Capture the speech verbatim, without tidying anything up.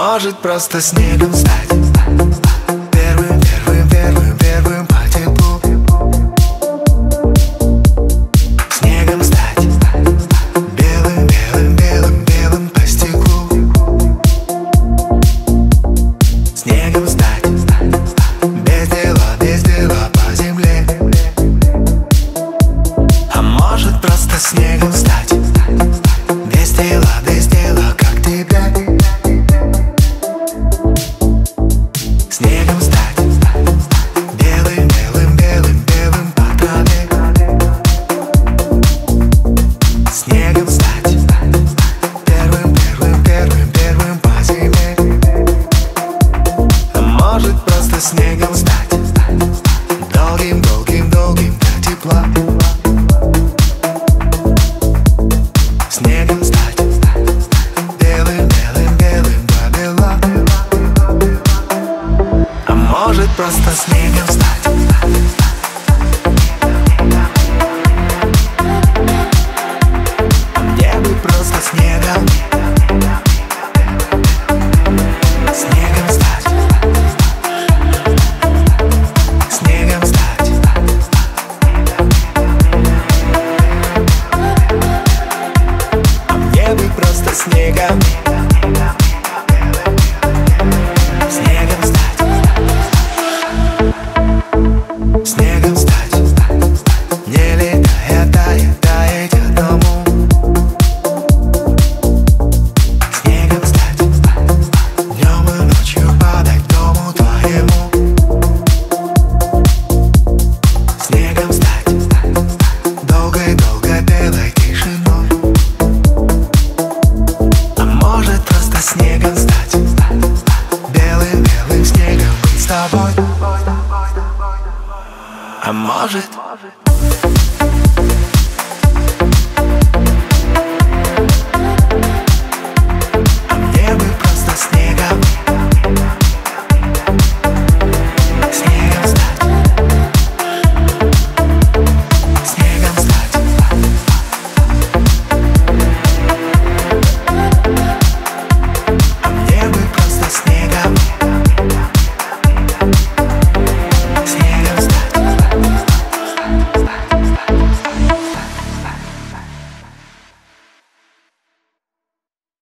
может просто снегом стать. Первым, первым, первым, первым по теплу. Снегом стать. Белым, белым, белым, белым по стеклу. Снегом стать. Без дела, без дела по земле. А может просто снегом стать. Без дела, без дела, как тебя. Снегом стать. Белым, белым, белым, белым по траве. Снегом стать. Первым, первым, первым, первым по зиме. А может просто снегом стать. Долгим, долгим, долгим до тепла. Снегом стать. Белым, белым, белым до бела. А может просто снегом стать. А мне бы просто снегом. Снегом стать. Снегом стать. А мне бы просто снегом. Снегом стать. Снегом стать. Не летая, тая, таять одному. Снегом стать. Днем и ночью падать дому твоему. Снегом стать. Долгой-долгой белой тишиной. А может просто снегом стать. Белым-белым снегом быть с тобой. А может